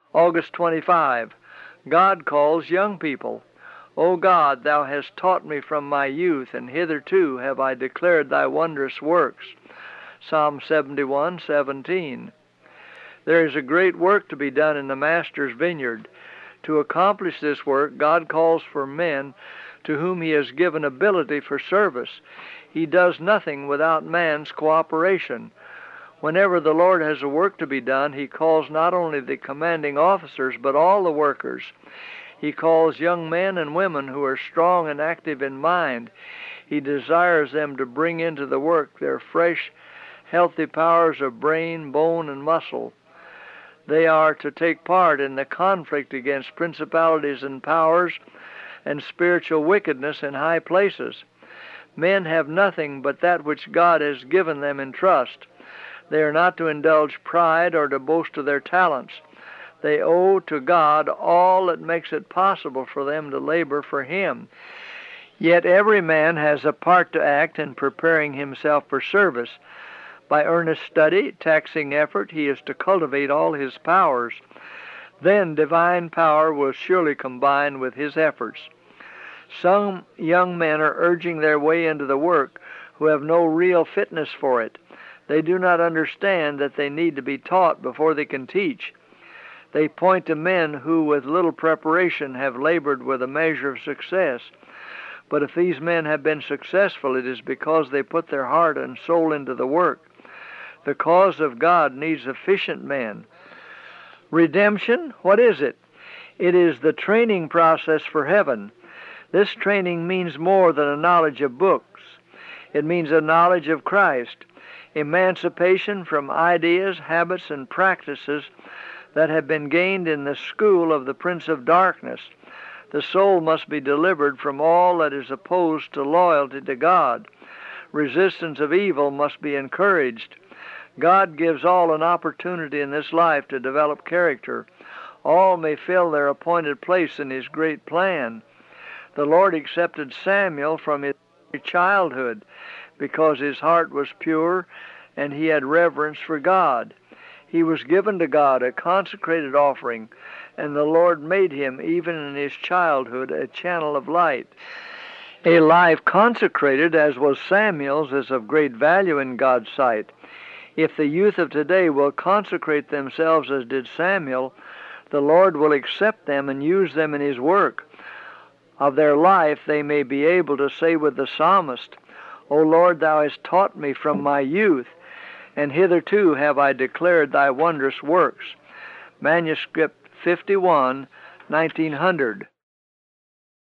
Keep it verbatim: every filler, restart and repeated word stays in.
August twenty-fifth. God calls young people. O God, thou hast taught me from my youth, and hitherto have I declared thy wondrous works. Psalm seventy-one, seventeen. There is a great work to be done in the Master's vineyard. To accomplish this work, God calls for men to whom he has given ability for service. He does nothing without man's cooperation. Whenever the Lord has a work to be done, he calls not only the commanding officers, but all the workers. He calls young men and women who are strong and active in mind. He desires them to bring into the work their fresh, healthy powers of brain, bone, and muscle. They are to take part in the conflict against principalities and powers and spiritual wickedness in high places. Men have nothing but that which God has given them in trust. They are not to indulge pride or to boast of their talents. They owe to God all that makes it possible for them to labor for Him. Yet every man has a part to act in preparing himself for service. By earnest study, taxing effort, he is to cultivate all his powers. Then divine power will surely combine with his efforts. Some young men are urging their way into the work who have no real fitness for it. They do not understand that they need to be taught before they can teach. They point to men who, with little preparation, have labored with a measure of success. But if these men have been successful, it is because they put their heart and soul into the work. The cause of God needs efficient men. Redemption, what is it? It is the training process for heaven. This training means more than a knowledge of books. It means a knowledge of Christ. Emancipation from ideas, habits, and practices that have been gained in the school of the Prince of Darkness. The soul must be delivered from all that is opposed to loyalty to God. Resistance of evil must be encouraged. God gives all an opportunity in this life to develop character. All may fill their appointed place in His great plan. The Lord accepted Samuel from his childhood because his heart was pure and he had reverence for God. He was given to God a consecrated offering, and the Lord made him, even in his childhood, a channel of light. A life consecrated, as was Samuel's, is of great value in God's sight. If the youth of today will consecrate themselves as did Samuel, the Lord will accept them and use them in His work. Of their life they may be able to say with the psalmist, O Lord, thou hast taught me from my youth, and hitherto have I declared thy wondrous works. Manuscript fifty-one, nineteen hundred.